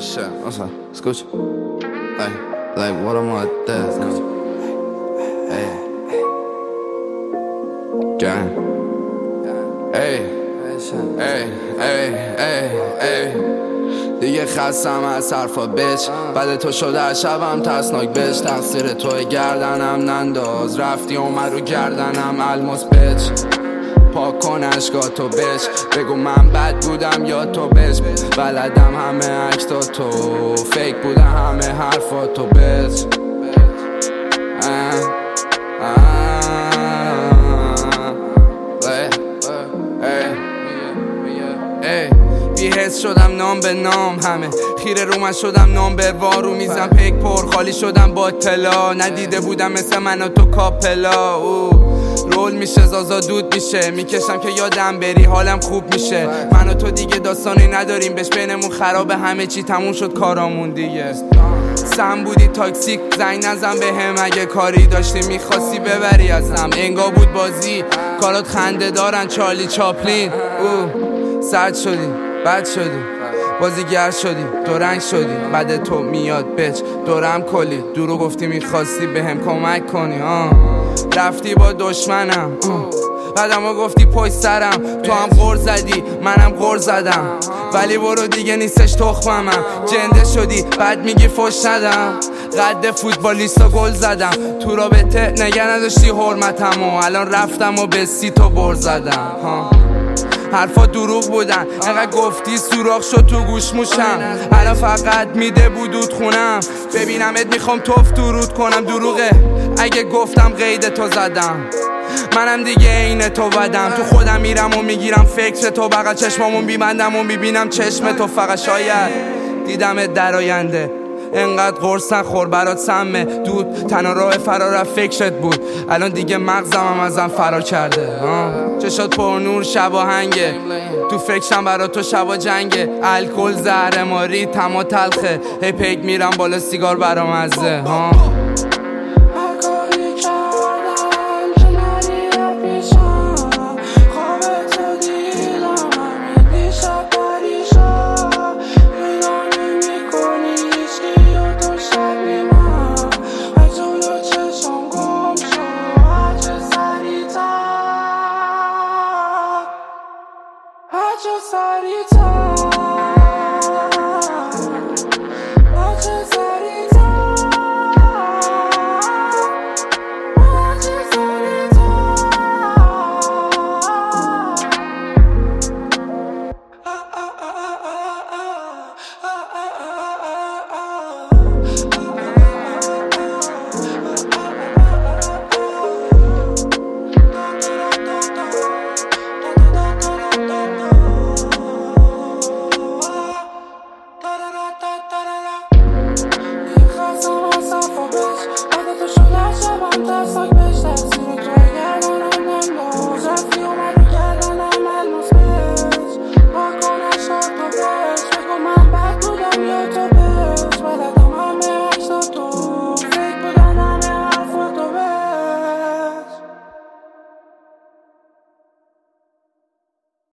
shit, what's up? Escucha. Like, what am I there? Hey. Gang. ای دیگه خستم از حرفا بچ بعد تو شده از شبم ترسناک بچ تقصیر توی گردنم ننداز رفتی اومد رو گردنم الماس بچ پاک کن اشکا تو بچ بگو من بد بودم یا تو بچ بلدم همه اکتا تو فیک بودم همه حرفا تو بچ بی‌حس شدم نام به نام همه خیره رو من شدم نام به وارو میزم پیک پر خالی شدم با طلا ندیده بودم مثل من و تو کاپلا رول میشه زازا دود میشه میکشم که یادم بری حالم خوب میشه من و تو دیگه داستانی نداریم بهش بینمون خرابه همه چی تموم شد کارامون دیگه سم بودی تاکسیک زنگ نزن به هم اگه کاری داشتی میخواستی ببری ازم انگار بود بازی کارات خنده دارن چارلی چاپلین سرد شدی بد شدی بازیگر شدی دو رنگ شدی بعد تو میاد بچ دورم کلی دورو گفتی میخواستی به هم کمک کنی رفتی با دشمنم بعدم گفتی پشت سرم تو هم غر زدی منم غر زدم ولی برو دیگه نیستش تخممم جنده شدی بعد میگی فش ندم قد فوتبالیستا گل زدم تو رابطه نگه نداشتی حرمتم و الان رفتم و به سی تو بر زدم حرفا دروغ بودن انقدر گفتی سوراخ شد تو گوش موشم الان فقط میده بودود خونم ببینمت میخوام توف درود کنم دروغه اگه گفتم قید تو زدم منم دیگه عین تو بدم تو خودم میرم و میگیرم فکر تو بغل چشمامون بیبندم و میبینم چشم تو فقط شاید دیدمت در آینده انقدر قرص نخور برات سمه دود تنها راه فرار فکرت بود الان دیگه مغزم ازم فرار کرده چشات پر نور شب آهنگه تو فکرشم برات تو شبا جنگه الکل زهر ماری تما تلخه هی پیک میرم بالا سیگار برامزه Just